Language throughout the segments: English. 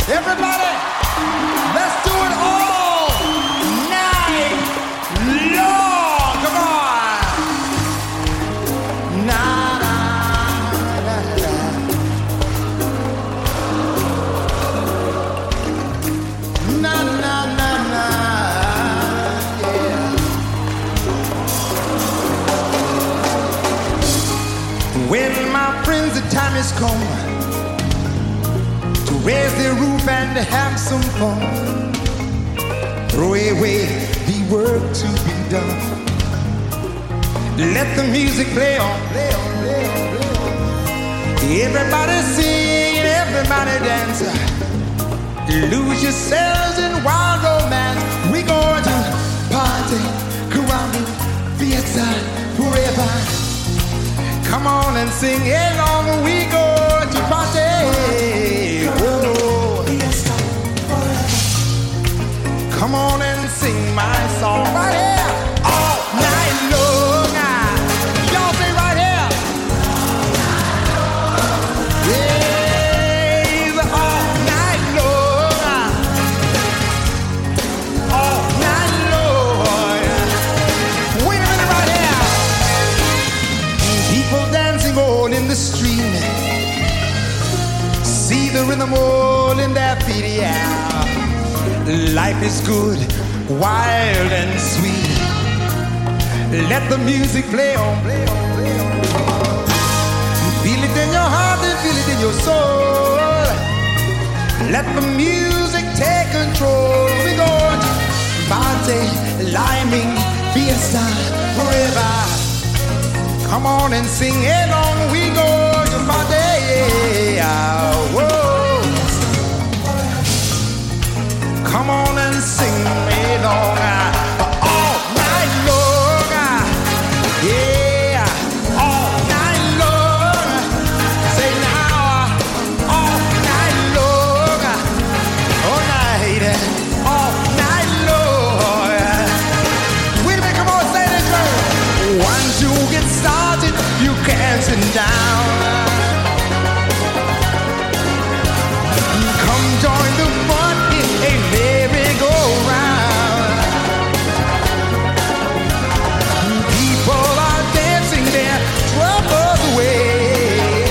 Everybody, let's do it all night long. Come on. Nah, nah, nah, nah. Nah, nah, nah, nah. Yeah. When my friends, the time is come to raise the roof and to have some fun. Throw away the work to be done. Let the music play on, play on, play on, play on. Everybody sing, everybody dance. Lose yourselves in wild romance. We going to party, caramba, fiesta, forever. Come on and sing along. We go to party. Oh. Come on and sing my song right here all night long. Y'all say right here. Yeah, all night long. All night long. Wait a minute right here. People dancing all in the street. See the rhythm all in their feet, yeah. Life is good, wild and sweet. Let the music play on, play on, play on. Feel it in your heart and feel it in your soul. Let the music take control. We go to party, liming, fiesta, forever. Come on and sing along. We go to party, yeah. Whoa. Come on and sing along all night long. Yeah, all night long. Say now, all night long. All night, all night long. Wait a minute, come on, say this verse. Once you get started, you can't sit down. Come join the fun in a merry-go-round. People are dancing their troubles away.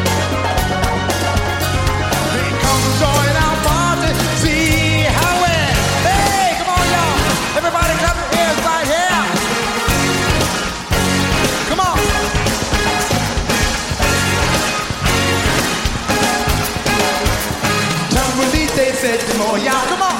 They come join our party, see how we're. Hey, come on, y'all. Everybody clap your hands right here. Come on. They said more, y'all, come on.